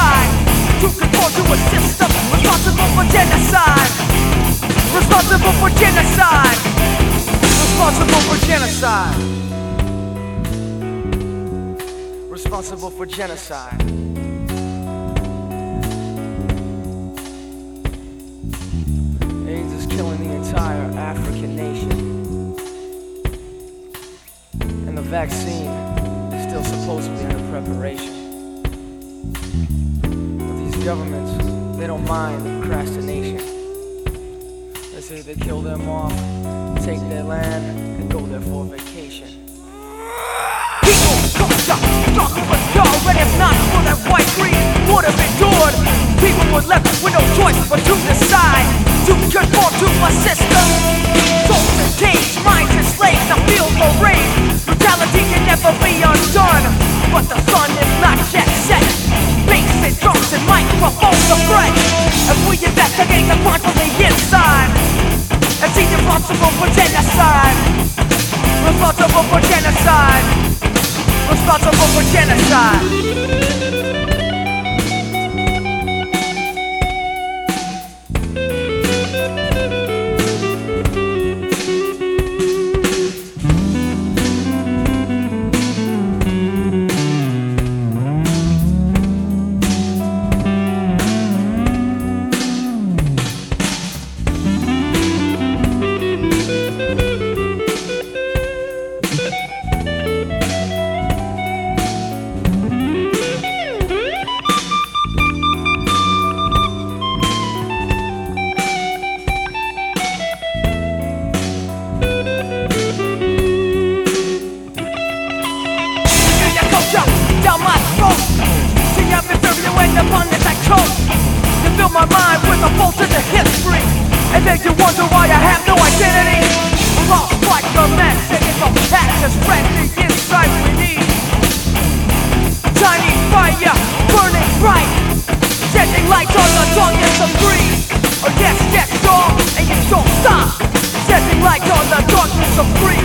side to conform to a system responsible for genocide. Responsible for genocide. Responsible for genocide. Responsible for genocide. AIDS is killing the entire African nation. And the vaccine is still supposedly under preparation. But these governments, they don't mind procrastination. They say they kill them off, take their land, and go there for a vacation. People come stop with y'all, and if not for that white greed would have endured, people were left with no choice but to decide to conform to a system. Souls in cage, minds enslaved, now feel the rage. Brutality can never be undone, but the sun is not yet set. Bass and drums and microphones are threat. As we investigate the crime from the inside, and see responsible for genocide. Responsible for genocide. Responsible for genocide. Down my throat, see I'm infuriating the abundance I cope. You fill my mind with a bolt in the history, and then you wonder why I have no identity. We're lost like a man singing from access, spread the insight we need. Tiny fire, burning bright, shedding light on the darkness of greed. Oh yes, yes, y'all, and you don't stop, shedding light on the darkness of greed.